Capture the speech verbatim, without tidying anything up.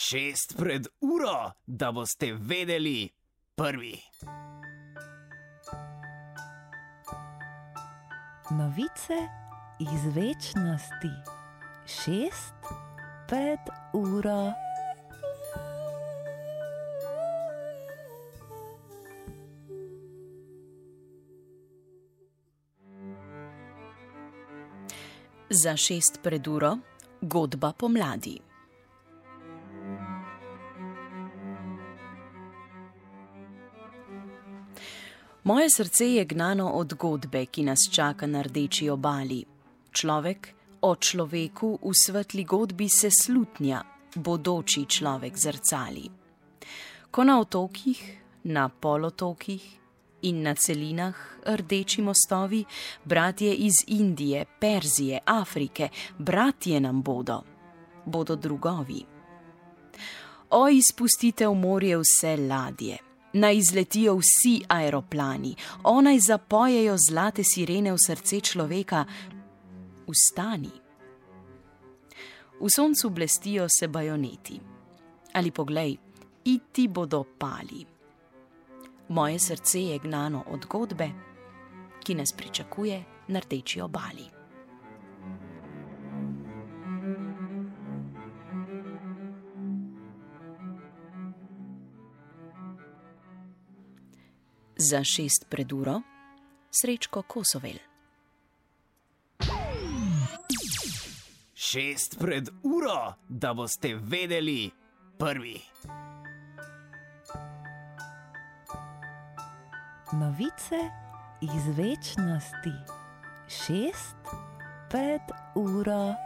Šest pred uro, da boste vedeli prvi. Novice iz večnosti. Šest pred uro. Za šest pred uro godba pomladi. Moje srce je gnano od godbe, ki nas čaka na rdeči obali. Človek o človeku v svetli godbi se slutnja, bodoči človek zrcali. Ko na otokih, na polotokih in na celinah rdeči mostovi, bratje iz Indije, Perzije, Afrike, bratje nam bodo, bodo drugovi. O, izpustite v morje vse ladje, naj izletijo vsi aeroplani, o, naj zapojejo zlate sirene v srce človeka, vstani. V soncu blestijo se bajoneti, ali poglej, iti bodo pali. Moje srce je gnano od godbe, ki nas pričakuje na rdeči obali. Za šest pred uro Srečko Kosovel. Šest pred uro, da boste vedeli prvi. Novice iz večnosti. Šest pred uro.